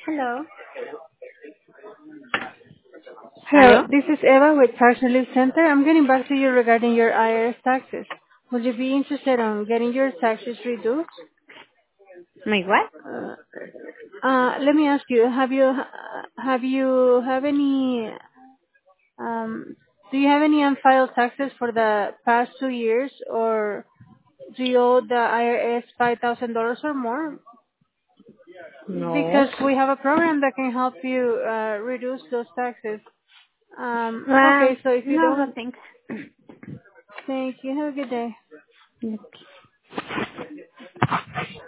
Hello. Hello, Hello. this is Eva with Tax Relief Center. I'm getting back to you regarding your IRS taxes. Would you be interested in getting your taxes reduced? My what? Let me ask you, have any um do you have any unfiled taxes for the past 2 years, or do you owe the IRS $5,000 or more? No. Because we have a program that can help you reduce those taxes. Okay, so if you No, no don't, thanks. thank you. Have a good day.